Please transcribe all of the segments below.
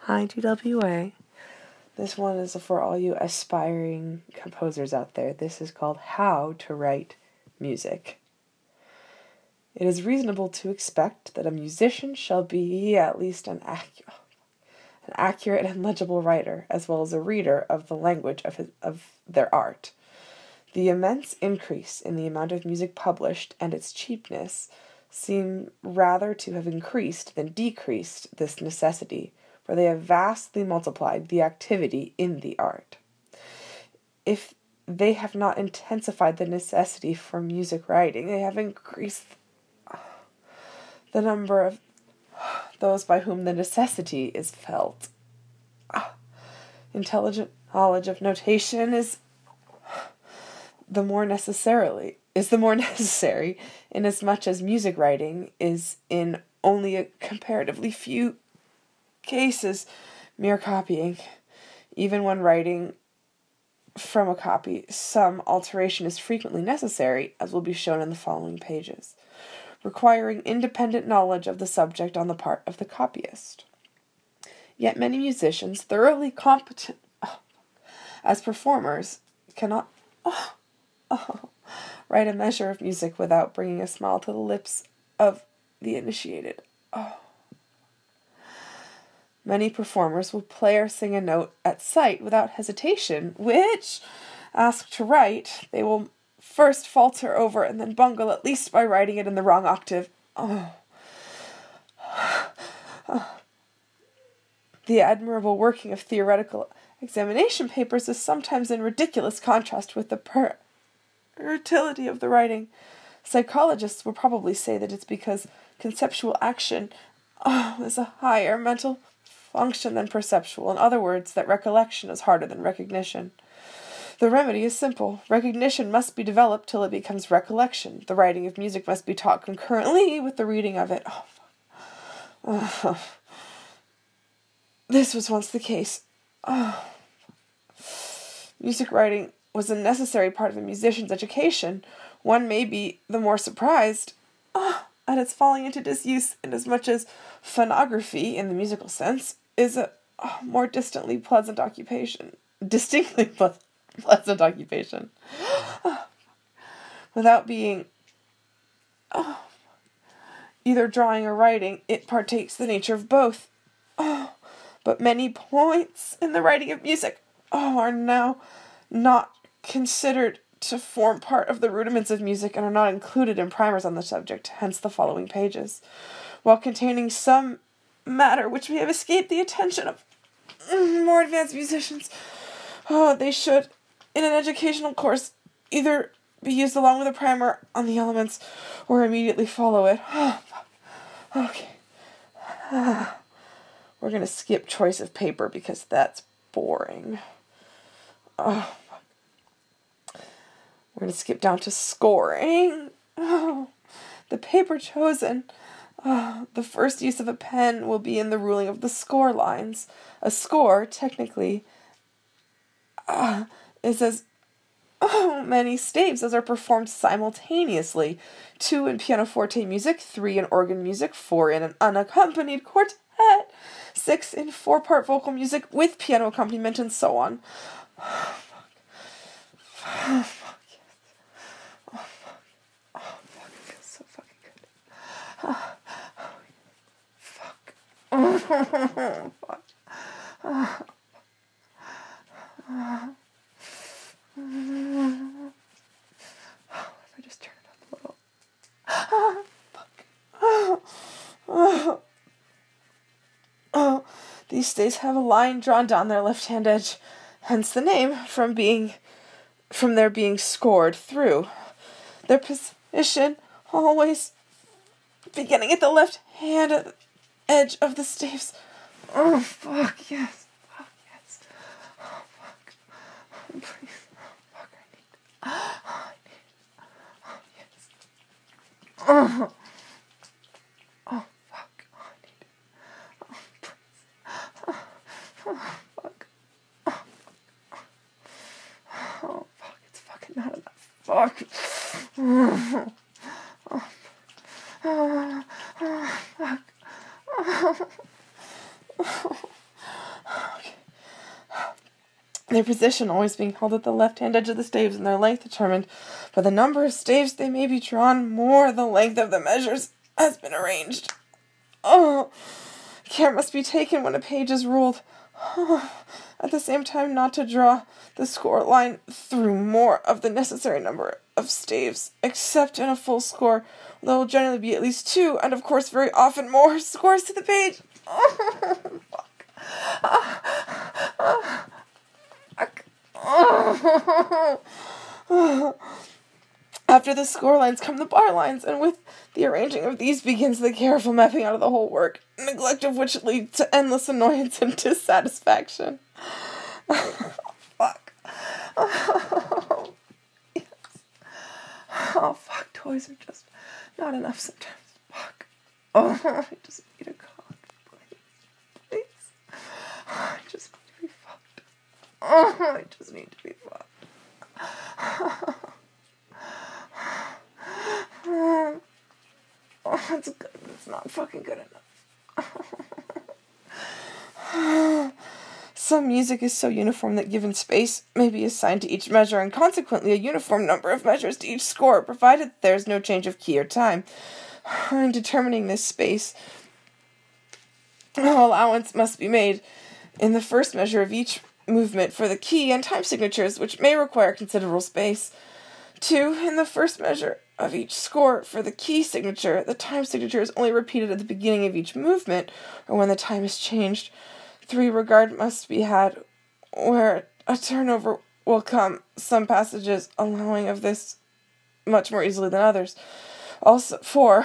Hi, GWA. This one is for all you aspiring composers out there. This is called How to Write Music. It is reasonable to expect that a musician shall be at least an accurate and legible writer, as well as a reader of the language of their art. The immense increase in the amount of music published and its cheapness seem rather to have increased than decreased this necessity, for they have vastly multiplied the activity in the art. If they have not intensified the necessity for music writing, they have increased the number of those by whom the necessity is felt. Intelligent knowledge of notation is the more necessary, inasmuch as music writing is in only a comparatively few cases mere copying. Even when writing from a copy, some alteration is frequently necessary, as will be shown in the following pages, requiring independent knowledge of the subject on the part of the copyist. Yet many musicians, thoroughly competent as performers, cannot write a measure of music without bringing a smile to the lips of the initiated. Many performers will play or sing a note at sight without hesitation, which, asked to write, they will first falter over and then bungle, at least by writing it in the wrong octave. The admirable working of theoretical examination papers is sometimes in ridiculous contrast with the fertility of the writing. Psychologists will probably say that it's because conceptual action is a higher mental function than perceptual. In other words, that recollection is harder than recognition. The remedy is simple. Recognition must be developed till it becomes recollection. The writing of music must be taught concurrently with the reading of it. This was once the case. Music writing was a necessary part of a musician's education. One may be the more surprised at its falling into disuse, inasmuch as phonography, in the musical sense, is a more distinctly pleasant occupation. Without being either drawing or writing, it partakes the nature of both. But many points in the writing of music are now not considered to form part of the rudiments of music and are not included in primers on the subject, hence the following pages. While containing some matter which may have escaped the attention of more advanced musicians, they should, in an educational course, either be used along with a primer on the elements or immediately follow it. Okay. We're going to skip choice of paper because that's boring. We're going to skip down to scoring. The paper chosen. The first use of a pen will be in the ruling of the score lines. A score, technically, is as many staves as are performed simultaneously. 2 in pianoforte music, 3 in organ music, 4 in an unaccompanied quartet, 6 in 4-part vocal music with piano accompaniment, and so on. If I just turn it up a little. These staves have a line drawn down their left-hand edge, hence the name from their being scored through. Their position always beginning at the left-hand edge of the staves. Yes. Fuck, yes. Please. I need. Yes. Fuck. I need. Please. Fuck. Fuck. It's fucking not enough. Fuck. Fuck. their position always being held at the left-hand edge of the staves and their length determined by the number of staves they may be drawn more the length of the measures has been arranged. Care must be taken when a page is ruled. At the same time not to draw the score line through more of the necessary number of staves, except in a full score. There will generally be at least 2, and of course very often more scores to the page. After the score lines come the bar lines, and with the arranging of these begins the careful mapping out of the whole work, neglect of which leads to endless annoyance and dissatisfaction. Fuck. Yes. Fuck, toys are just not enough sometimes. Fuck. I just need a cock. Please. I just need to be fucked. I just need to be fucked. That's good. It's not fucking good enough. Some music is so uniform that given space may be assigned to each measure, and consequently a uniform number of measures to each score, provided there is no change of key or time. In determining this space, allowance must be made in the first measure of each movement for the key and time signatures, which may require considerable space. 2. In the first measure of each score for the key signature, the time signature is only repeated at the beginning of each movement, or when the time is changed. 3. Regard must be had where a turnover will come, some passages allowing of this much more easily than others. Also, 4.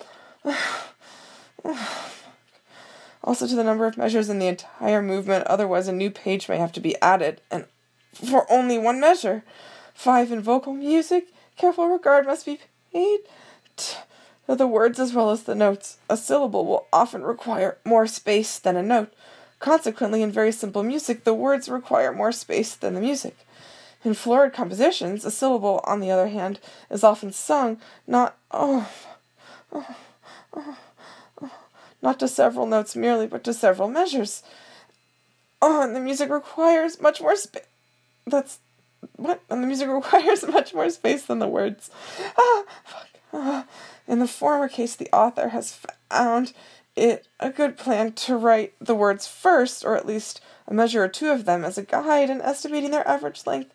Also to the number of measures in the entire movement, otherwise a new page may have to be added, and for only one measure. 5. In vocal music, careful regard must be paid to the words as well as the notes. A syllable will often require more space than a note. Consequently, in very simple music, the words require more space than the music. In florid compositions, a syllable, on the other hand, is often sung, not to several notes merely, but to several measures. And the music requires much more space. And the music requires much more space than the words. In the former case, the author has found it a good plan to write the words first, or at least a measure or 2 of them, as a guide in estimating their average length.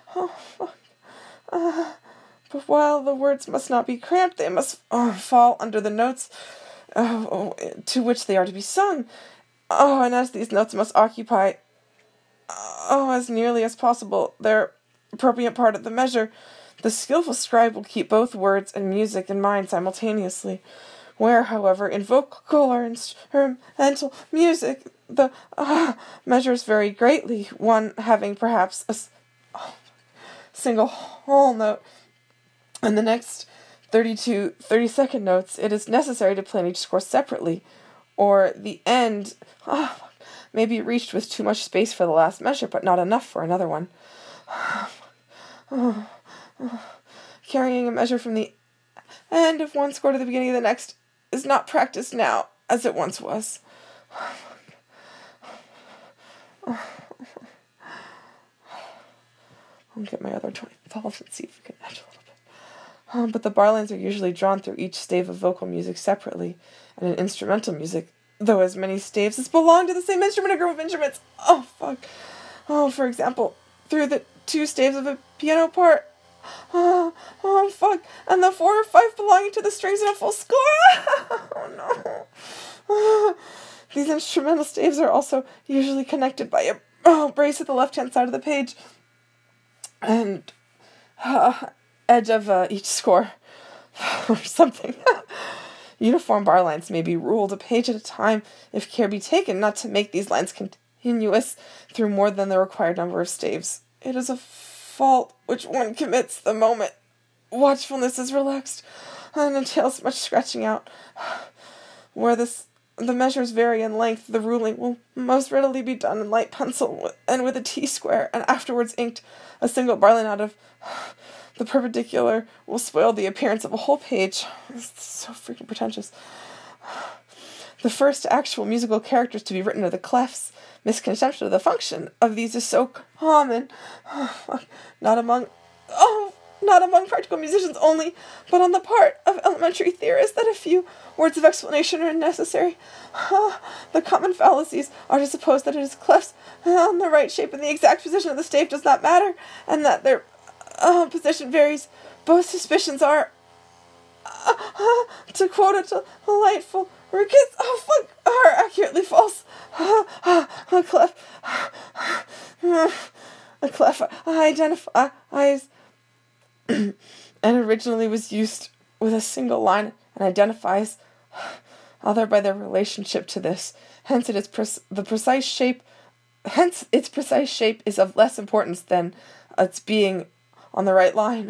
But while the words must not be cramped, they must fall under the notes to which they are to be sung. And as these notes must occupy, as nearly as possible, their appropriate part of the measure, the skillful scribe will keep both words and music in mind simultaneously. Where, however, in vocal or instrumental music, the measures vary greatly, one having perhaps a single whole note, and the next 32-32nd notes, it is necessary to plan each score separately, or the end may be reached with too much space for the last measure, but not enough for another one. Carrying a measure from the end of one score to the beginning of the next is not practiced now as it once was. I'll get my other 20 and see if we can match a little bit. But the bar lines are usually drawn through each stave of vocal music separately, and in instrumental music, though as many staves as belong to the same instrument or group of instruments. For example, through the 2 staves of a piano part. And the 4 or 5 belonging to the strings in a full score. These instrumental staves are also usually connected by a brace at the left-hand side of the page and edge of each score or something. Uniform bar lines may be ruled a page at a time if care be taken not to make these lines continuous through more than the required number of staves. It is a fault which one commits the moment watchfulness is relaxed and entails much scratching out. Where the measures vary in length, the ruling will most readily be done in light pencil and with a T-square, and afterwards inked. A single bar line out of the perpendicular will spoil the appearance of a whole page. It's so freaking pretentious. The first actual musical characters to be written are the clefs. Misconception of the function of these is so common, not among practical musicians only, but on the part of elementary theorists, that a few words of explanation are necessary. The common fallacies are to suppose that it is clefs on the right shape and the exact position of the stave does not matter, and that their position varies. Both suspicions are, to quote a delightful Ricketts, are accurately false. A clef identifies and originally was used with a single line and identifies other by their relationship to this. Hence, its precise shape is of less importance than its being on the right line.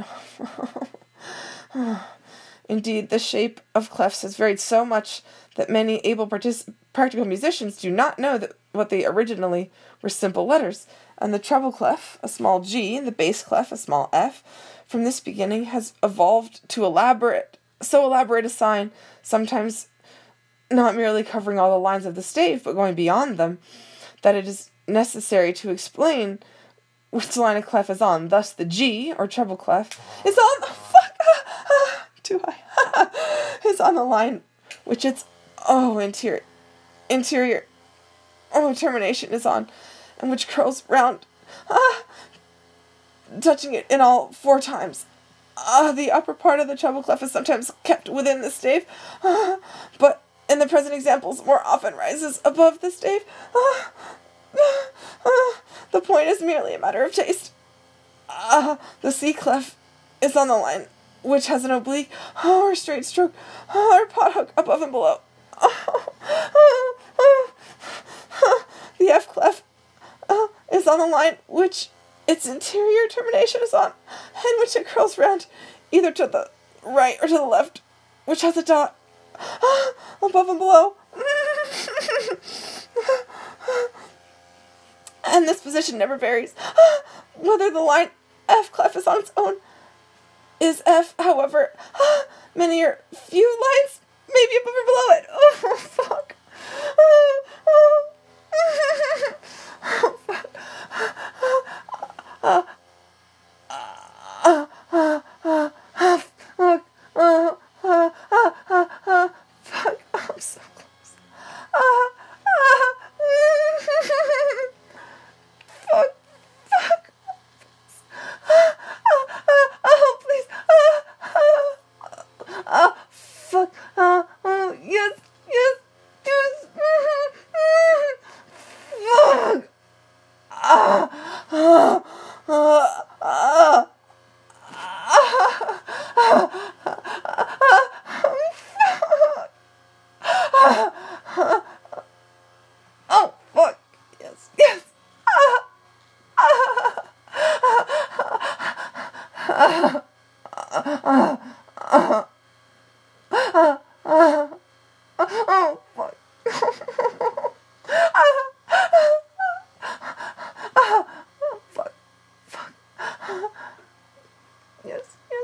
Indeed, the shape of clefs has varied so much that many able practical musicians do not know that what they originally were simple letters, and the treble clef, a small g, and the bass clef, a small f, from this beginning has evolved to so elaborate a sign, sometimes not merely covering all the lines of the stave, but going beyond them, that it is necessary to explain which line a clef is on. Thus, the G, or treble clef, is on too high. Is on the line which its interior termination is on, and which curls round, touching it in all 4 times. The upper part of the treble clef is sometimes kept within the stave, but in the present examples more often rises above the stave. The point is merely a matter of taste. The C clef is on the line which has an oblique or straight stroke or pot hook above and below. The F clef is on the line which its interior termination is on, and which it curls round either to the right or to the left, which has a dot above and below. And this position never varies. Whether the line F clef is on its own is F, however, many or few lines may be above or below it. Oh, fuck. Fuck, I'm so close. Fuck. Oh, please. Fuck. Yes. Oh, fuck. Yes. Oh, fuck. Fuck. Yes.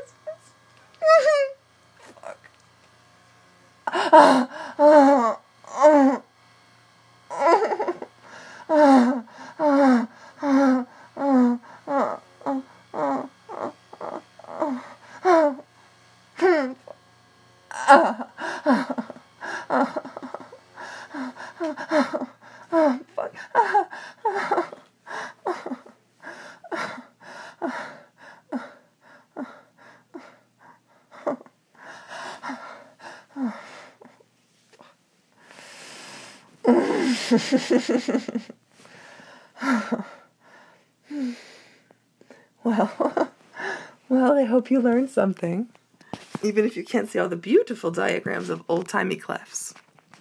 Well, I hope you learned something, even if you can't see all the beautiful diagrams of old-timey clefs.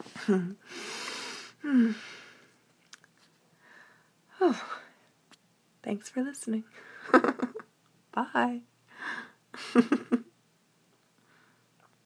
Oh, thanks for listening. Bye.